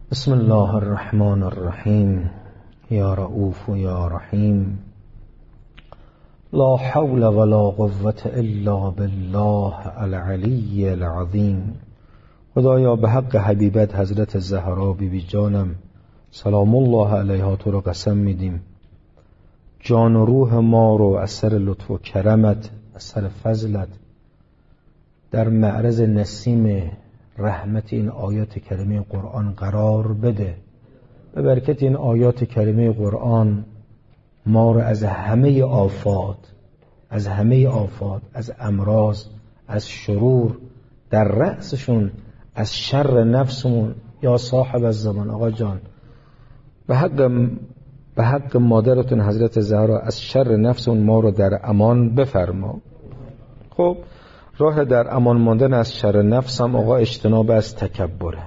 بسم الله الرحمن الرحیم. یا رؤوف یا رحیم. لا حول ولا قوة الا بالله العلی العظیم. خدایا به حق حبیبت حضرت زهرا بیبی جانم سلام الله علیها تو رو قسم میدیم، جان و روح ما رو از سر لطف و کرمت، از سر فضلت در معرض نسیم رحمت این آیات کریمه قرآن قرار بده. به برکت این آیات کریمه قرآن ما رو از همه آفات، از امراض، از شرور، در رأسشون از شر نفسمون. یا صاحب الزمان، آقا جان به حق مادرتون حضرت زهرا از شر نفسمون ما رو در امان بفرما. خب راه در امان ماندن از شر نفس هم آقا اجتناب از تکبره.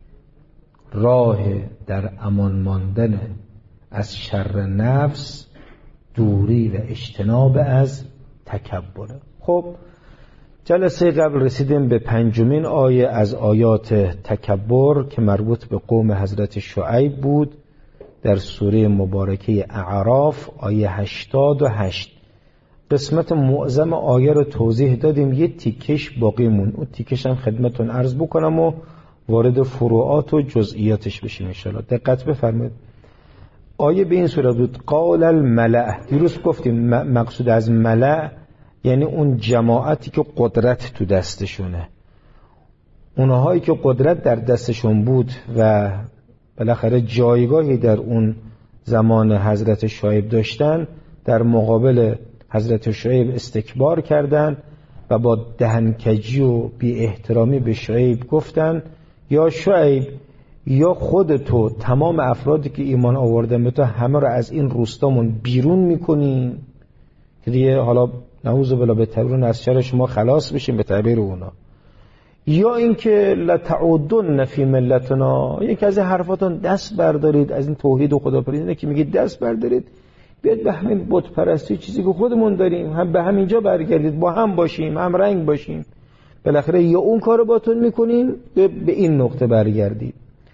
راه در امان ماندن از شر نفس دوری و اجتناب از تکبره. خب جلسه قبل رسیدیم به 5مین آیه از آیات تکبر که مربوط به قوم حضرت شعیب بود، در سوره مبارکه اعراف آیه 88. قسمت معظم آیه رو توضیح دادیم، یه تیکش باقی مون، اون تیکش هم خدمتون عرض بکنم و وارد فروعات و جزئیاتش بشیم انشاءالله. دقت بفرمایید. آیه به این صورت بود: قال الملأ. دیروز گفتیم مقصود از ملأ یعنی اون جماعتی که قدرت تو دستشونه، اونهایی که قدرت در دستشون بود و بالاخره جایگاهی در اون زمان حضرت شعیب داشتن، در مقابل حضرت شعیب استکبار کردند و با دهنکجی و بی احترامی به شعیب گفتن: یا شعیب، یا خودتو تمام افرادی که ایمان آوردن به تو همه رو از این روستامون بیرون میکنین که دیگه حالا نعوذ بالله به تعبیر از شر شما خلاص بشیم به تعبیر اونا، یا اینکه لتعودن فی ملتنا، یک از این حرفاتون دست بردارید از این توحید و خداپرستی که میگید دست بردارید، بیاد به همین بت پرستی چیزی که خودمون داریم هم به همینجا برگردید، با هم باشیم، هم رنگ باشیم. بالاخره یا اون کارو باتون میکنین به این نقطه برگردید.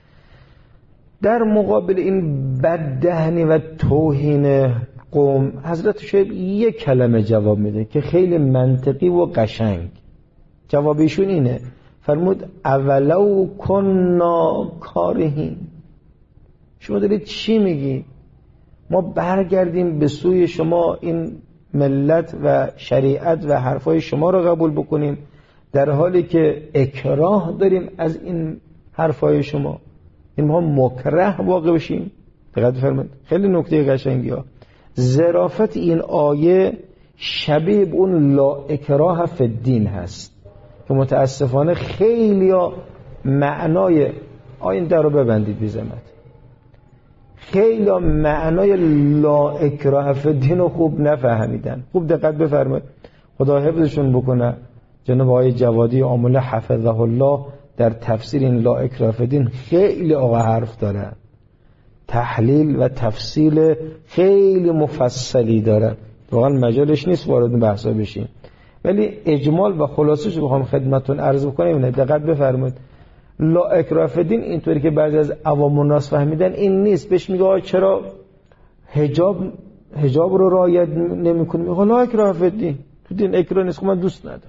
در مقابل این بددهنی و توهین قوم حضرت شعیب یک کلمه جواب میده که خیلی منطقی و قشنگ. جوابشون اینه، فرمود اولو کنا کارهین. شما دارید چی میگی؟ ما برگردیم به سوی شما، این ملت و شریعت و حرفای شما رو قبول بکنیم در حالی که اکراه داریم از این حرفای شما، این ما مکره واقع بشیم؟ دقت فرمایید، خیلی نکته قشنگی ها. ظرافت این آیه شبیه به اون لا اکراه فی الدین هست که متاسفانه خیلی ها معنای این در رو ببندید بی زحمت، خیلی معنای لا اکراه فی الدین رو خوب نفهمیدن. خوب دقت بفرمایید، خدا حفظشون بکنه. جناب آقای جوادی عامل حفظه الله در تفسیر این لا اکراه فی الدین خیلی آقا حرف داره، تحلیل و تفصیل خیلی مفصلی داره، واقعا مجالش نیست وارد بحثا بشیم، ولی اجمال و خلاصش رو بخوام خدمتتون عرض بکنم. دقت بفرمایید، لا اکراه فی الدین اینطوری که بعضی از عوام الناس فهمیدن این نیست. بهش میگه چرا حجاب رو رعایت نمی‌کنی؟ میگه لا اکراه فی الدین، تو دین اکراه نیست. خب من دوست ندارم.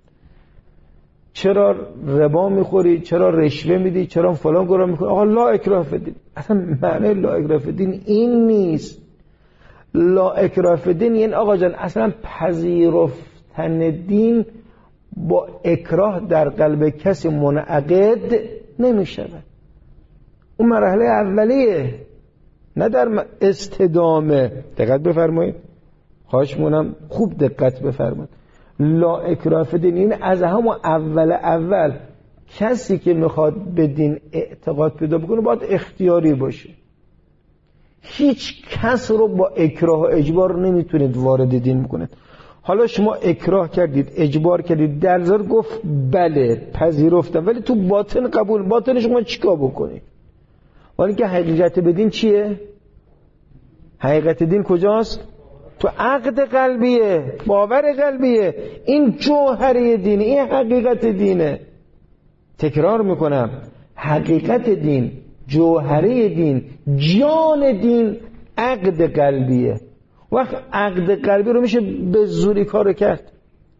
چرا ربا میخوری؟ چرا رشوه میدی؟ چرا فلان گناه میکنی؟ آقا لا اکراه فی الدین. اصلا معنی لا اکراه فی الدین این نیست. لا اکراه فی الدین یعنی آقا جان اصلا پذیرفتن دین با اکراه در قلب کسی منعقد نمیشود. اون مرحله اولیه، نه در استدامه. دقت بفرمایید، خواهش می‌کنم خوب دقت بفرمایید. لا اکراه فی الدین این از همون اول کسی که میخواد به دین اعتقاد پیدا بکنه باید اختیاری باشه. هیچ کس رو با اکراه و اجبار نمیتونید وارد دین بکنید. حالا شما اکراه کردید، اجبار کردید، در ظاهر گفت بله پذیرفتم، ولی تو باطن قبول، باطن شما چیکار بکنید؟ ولی که حقیقت بدین چیه؟ حقیقت دین کجاست؟ تو عقد قلبیه، باور قلبیه. این جوهره دینه، این حقیقت دینه. تکرار میکنم، حقیقت دین، جوهره دین، جان دین عقد قلبیه. وقت عقد قلبی رو میشه به زوری کارو کرد.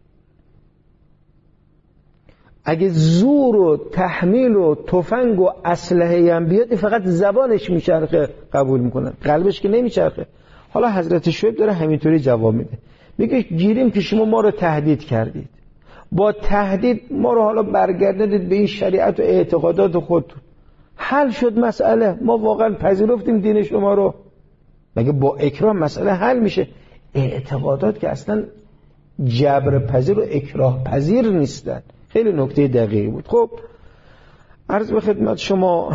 اگه زور و تحمیل و تفنگ و اسلحه هم بیاد، فقط زبانش میچرخه قبول میکنن، قلبش که نمیچرخه. حالا حضرت شعیب داره همینطوری جواب میده، میگه گیریم که شما ما رو تهدید کردید، با تهدید ما رو حالا برگردید به این شریعت و اعتقادات خودتون. حل شد مسئله، ما واقعا پذیرفتیم دین شما رو. مگه با اکراه مسئله حل میشه؟ اعتقادات که اصلا جبر پذیر و اکراه پذیر نیستن. خیلی نکته دقیقی بود. خب عرض به خدمت شما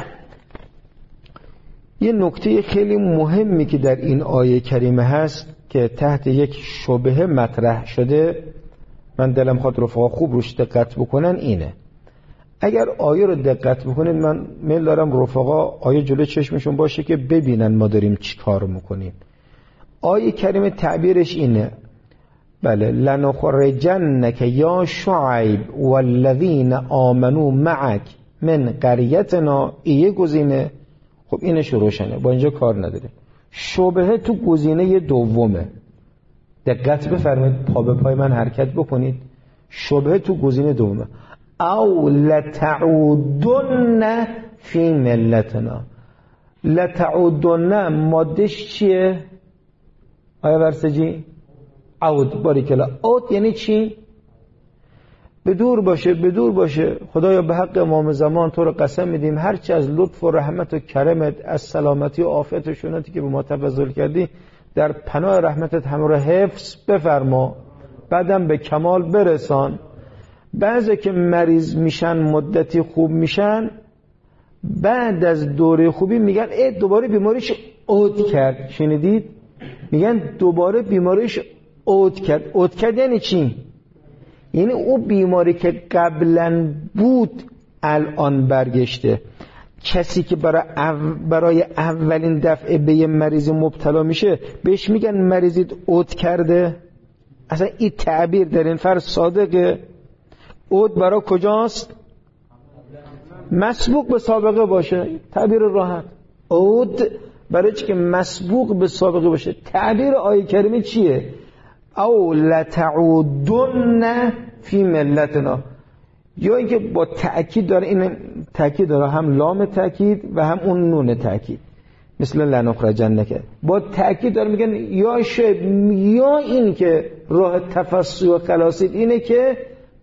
یه نکته خیلی مهمی که در این آیه کریمه هست که تحت یک شبهه مطرح شده، من دلم خواهد رفقا خوب روش دقت بکنن، اینه. اگر آیه رو دقت بکنید، من میل دارم رفقا آیه جلو چشمشون باشه که ببینن ما داریم چی کار میکنیم. آیه کریمه تعبیرش اینه، بله، لنخرجنک یا شعیب والذین آمنوا معک من قریتنا. ایه گزینه، خب اینش روشنه، با اینجا کار نداره. شبهه تو گزینه دومه، دقت بفرمایید، پا به پای من حرکت بکنید. شبهه تو گزینه دومه، او لتعودن فی ملتنا. لتعودن مادش چیه آیا ورسجی؟ عود. باریکلا. عود یعنی چی؟ بدور باشه، بدور باشه. خدایا به حق امام زمان تو رو قسم میدیم هرچی از لطف و رحمت و کرمت، از سلامتی و عافیت و شونتی که به ما تفضل کردی، در پناه رحمتت همه رو حفظ بفرما، بعدم به کمال برسان. بعضی که مریض میشن، مدتی خوب میشن، بعد از دوره خوبی میگن دوباره بیماریش عود کرد. شنیدید؟ میگن دوباره بیماریش عود کرد. عود کرد یعنی چی؟ یعنی او بیماری که قبلا بود الان برگشته. کسی که برای اولین دفعه به یه مریض مبتلا میشه بهش میگن مریضیت عود کرده. اصلا این تعبیر در این فرض صادقه. عود برای کجاست؟ مسبوق به سابقه باشه. تعبیر راحت. عود برای چی که مسبوق به سابقه باشه. تعبیر آیه کریمه چیه؟ او لتعودن فی ملتنا. یا اینکه با تأکید داره، این تأکید داره، هم لام تأکید و هم اون نون تأکید، مثل لنخرجنک. با تأکید داره میگن یا شب، یا این که راه تفسح و خلاصید اینه که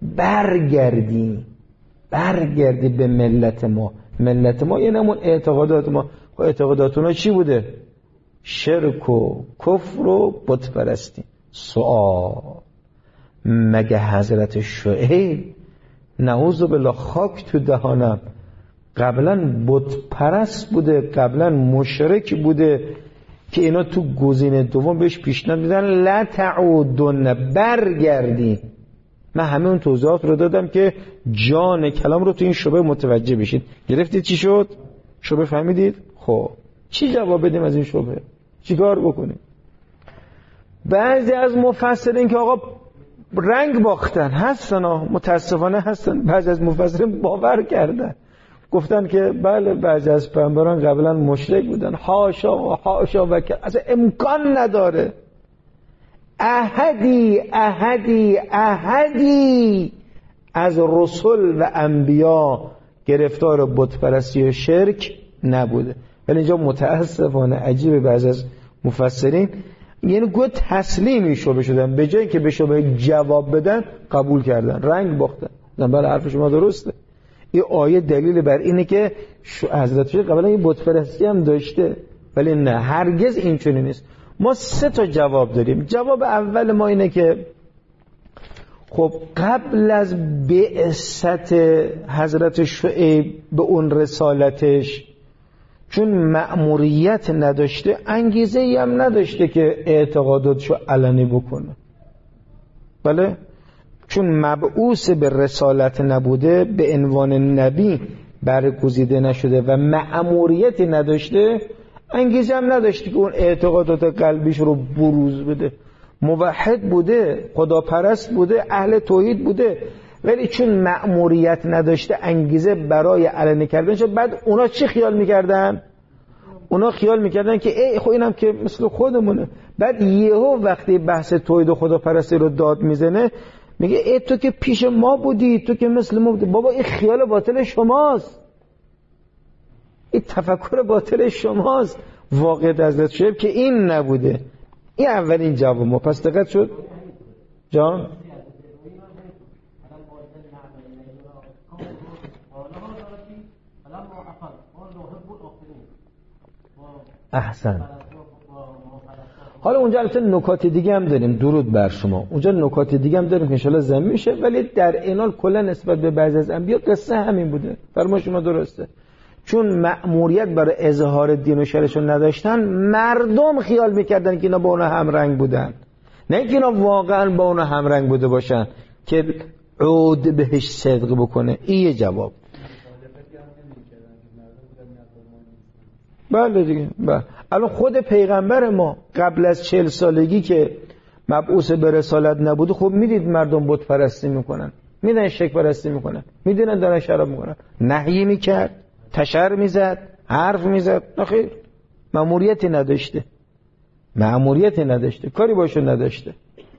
برگردی به ملت ما. ملت ما یعنی همون اعتقادات ما. اعتقاداتونا چی بوده؟ شرک و کفر و بت پرستی. سوال، مگه حضرت شعیب نعوذ بالله خاک تو دهانم قبلا بت پرست بوده، قبلا مشرک بوده که اینا تو گزینه دوم بهش پیشنهاد میدن لا تعودن، برگردین. من همه اون توضیحات رو دادم که جان کلام رو تو این شبه متوجه بشید. گرفتید چی شد؟ شبه فهمیدید؟ خب چی جواب بدیم از این شبه؟ چیکار بکنیم؟ بعضی از مفسرین که آقا رنگ باختن هستن، متاسفانه هستن، بعضی از مفسرین باور کردن، گفتن که بله بعضی از پیامبران قبلا مشرک بودن. حاشا و حاشا و اصلا امکان نداره. احدی از رسول و انبیا گرفتار بت پرستی و شرک نبوده. ولی اینجا متاسفانه عجیبه، بعضی از مفسرین یعنی گویا تسلیمی شبه شدن، به جایی که به شبه جواب بدن قبول کردن، رنگ باختن. بله حرف شما درسته. این آیه دلیل بر اینه که حضرت شیخ قبلا این بت پرستی هم داشته، ولی نه، هرگز این چنین نیست. ما 3 تا جواب داریم. جواب اول ما اینه که خب قبل از بعثت حضرت شعیب به اون رسالتش، چون مأموریت نداشته، انگیزه‌ای هم نداشته که اعتقاداتشو علنی بکنه. بله، چون مبعوث به رسالت نبوده، به عنوان نبی برگزیده نشده و مأموریتی نداشته، انگیزه هم نداشته که اون اعتقادات قلبیش رو بروز بده. موحد بوده، خداپرست بوده، اهل توحید بوده، ولی چون مأموریت نداشته انگیزه برای علنی کردن شد. بعد اونا چی خیال میکردن؟ اونا خیال میکردن که ای خب اینم که مثل خودمونه. بعد یهو وقتی بحث توحید و خداپرستی رو داد میزنه میگه ای تو که پیش ما بودی، تو که مثل ما بودی. بابا این خیال باطل شماست، این تفکر باطل شماست. واقعیت حضرت شیخ که این نبوده. این اولین جواب ما. پس دقت شد جان؟ احسن. حالا اونجا البته نکات دیگه هم داریم، درود بر شما. اونجا نکات دیگه هم داریم که انشالله زمین میشه، ولی در اینال کلا نسبت به بعضی از انبیا قصه همین بوده. فرما شما درسته. چون مأموریت برای اظهار دین و شرعشون نداشتن، مردم خیال میکردن که اینا با اونا همرنگ بودن، نه که اینا واقعا با اونا همرنگ بوده باشن که عود بهش صدق بکنه. این یه جواب. بله دیگه. بله. الان خود پیغمبر ما قبل از 40 سالگی که مبعوث به رسالت نبوده، خب میدید مردم بت پرستی میکنن، میدن شرک پرستی میکنن، میدونن دارن شراب میکنن، نهی میکرد، تشر میزد، حرف میزد. نخیر، مأموریتی نداشته، کاری باشه نداشته.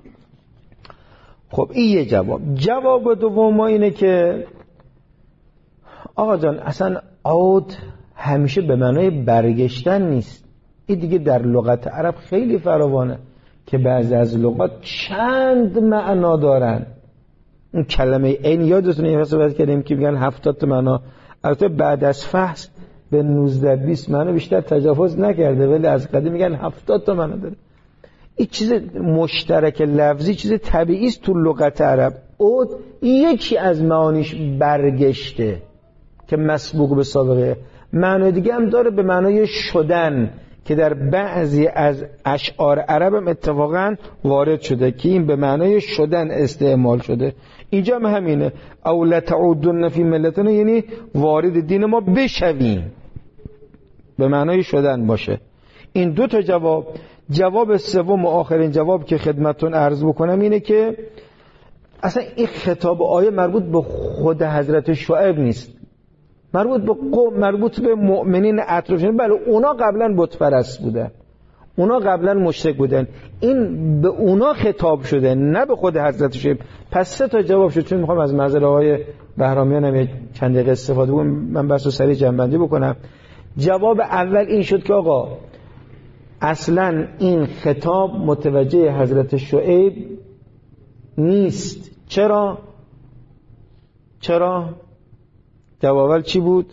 خب این یه جواب. جواب دوم ما اینه که آقا جان اصلا عود همیشه به معنای برگشتن نیست. این دیگه در لغت عرب خیلی فراوانه که بعضی از لغات چند معنا دارن. اون کلمه عین یادتونه یه صحبت کردیم که میگن 70 تا معنا. البته بعد از فحص به 19-20 معنا بیشتر تجاوز نکرده، ولی از قدیم میگن 70 تا معنا داره. این چیز مشترک لفظی، چیز طبیعی است تو لغت عرب. عود یکی از معانیش برگشته که مسبوق به سابقه. معنی دیگه هم داره به معنای شدن که در بعضی از اشعار عرب هم اتفاقا وارد شده که این به معنای شدن استعمال شده. اینجا هم همینه، او لتعودن فی ملتنا، یعنی وارد دین ما بشوین، به معنای شدن باشه. این دو تا جواب. جواب سوم و آخرین جواب که خدمتتون عرض بکنم اینه که اصلا این خطاب آیه مربوط به خود حضرت شعیب نیست، مربوط به قوم، مربوط به مؤمنین اطرافشون. بله اونا قبلا بت پرست بودن، اونا قبلا مشرک بودن، این به اونا خطاب شده نه به خود حضرت شعیب. پس 3 تا جواب شد. چون میخوام از معذر آقای بهرامیان هم چند دقیقه استفاده کنم، من بس رو سریع جمع‌بندی بکنم. جواب اول این شد که آقا اصلا این خطاب متوجه حضرت شعیب نیست. چرا؟ جواب اول چی بود؟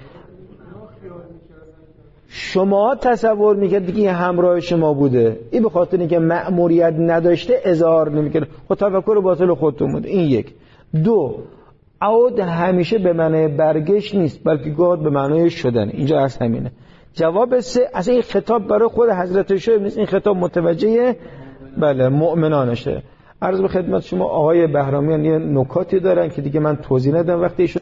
شما تصور میکرد که همراه شما بوده، این به خاطر اینکه مأموریت نداشته اظهار نمیکرد. خود تفکر باطل خودتون بود. این یک. 2 عود همیشه به معنی برگشت نیست، بلکه گاه به معنی شدن. اینجا از همینه. جواب 3 اصلا این خطاب برای خود حضرت شعیب نیست، این خطاب متوجه بله مؤمنانشه. عرض به خدمت شما آقای بهرامیان یه نکاتی دارن که دیگه من توضیح ندم وقتی ایشون